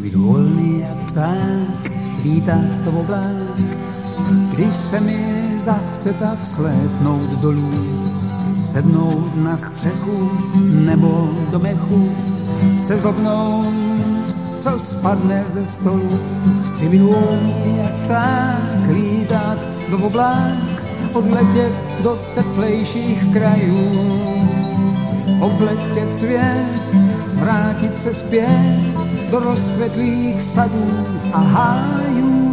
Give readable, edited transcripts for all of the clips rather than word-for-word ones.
být volný jak pták, lítat do oblák. Když se mi zachce tak slétnout dolů, sednout na střechu nebo do mechu, se zobnout, co spadne ze stolu. Chci být volný jak pták, lítat do oblák, odletět do teplejších krajů, obletět svět, vrátit se zpět do rozkvetlých sadů a hájů.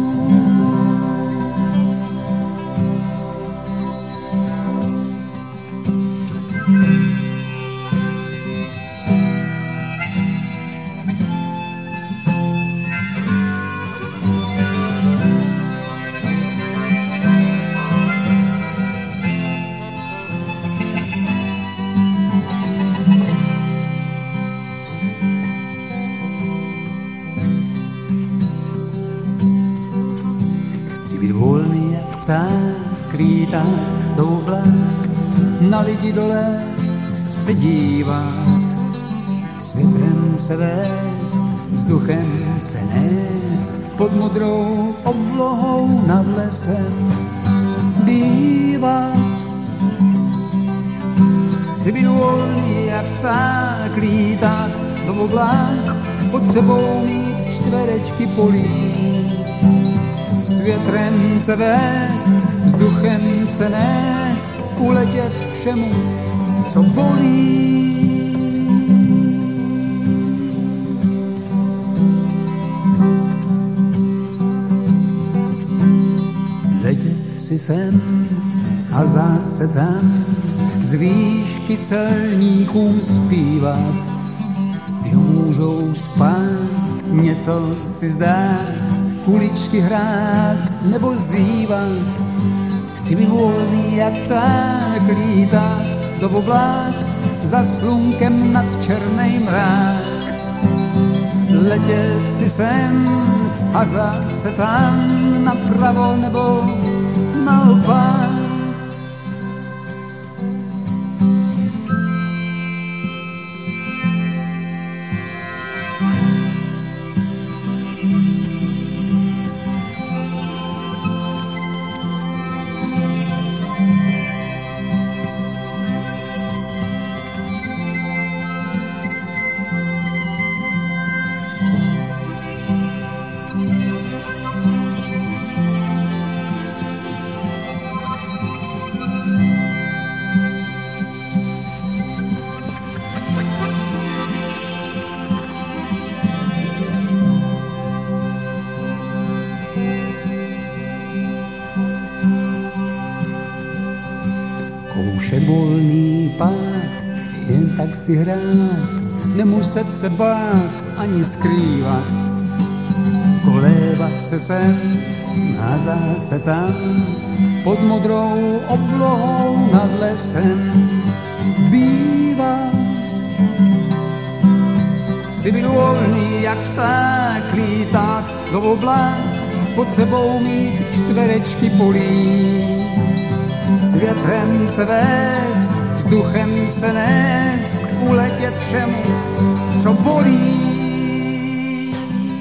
Do oblák, na lidi dole se dívat, s větrem se vést, vzduchem se nést, pod modrou oblohou nad lesem bývat. Chci být volný jak pták, lítat do oblák, pod sebou mít čtverečky polí, s větrem se vést, vzduchem se nést, uletět všemu, co bolí. Letět si sem a zase tam, z výšky celníkům zpívat, že můžou spát, něco si zdát, kuličky hrát nebo zývat. Chci být volný jak pták, lítat do oblák, za slunkem nad černej mrák. Letět si sem a zase tam, napravo nebo naopak. Volný pád, jen tak si hrát, nemuset se bát ani skrývat. Kolébat se sem a zase tam, pod modrou oblohou nad lesem bývat. Chci být volný jak pták, lítat do oblák, pod sebou mít čtverečky polí. S větrem se vést, vzduchem se nést, uletět všemu, co bolí.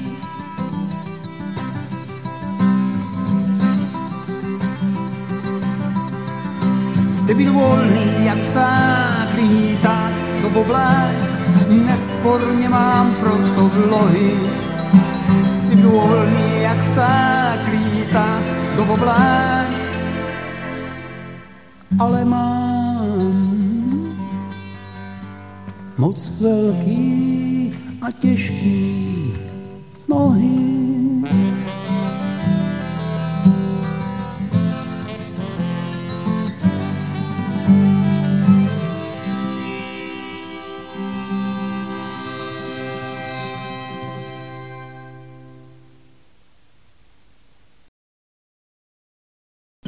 Chci být volný jak pták, lítat do oblák, nesporně mám proto vlohy. Chci být volný jak pták, lítat do oblák, ale mám moc velký a těžký